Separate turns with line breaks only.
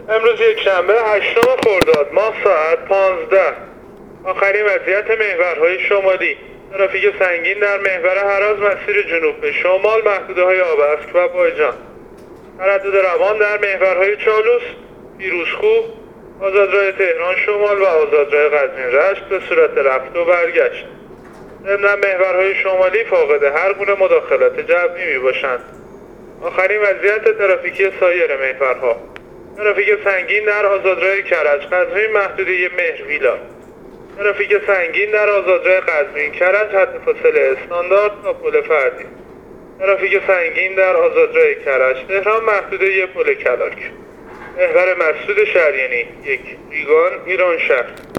امروز یک شنبه 8 خرداد ماه ساعت 15. آخرین وضعیت محورهای شمالی: ترافیک سنگین در محور هراز مسیر جنوب به شمال محدوده‌های آباسک و بایجان. تردد روان در محورهای چالوس، پیروزکوه، آزادراه تهران شمال و آزادراه قزوین رشت به صورت رفت و برگشت. ضمن محورهای شمالی فاقد هر گونه مداخلات جوی می باشند. آخرین وضعیت ترافیکی سایر محورها: ترافیک سنگین در آزادراه کرج قزوین محدوده مهرویلا. ترافیک سنگین در آزادراه قزوین کرج حد فاصله استاندارد تا پل فردی. ترافیک سنگین در آزادراه کرج تهران محدوده پل کلاک. محور مسعود شریانی 1 ریگان ایران شهر.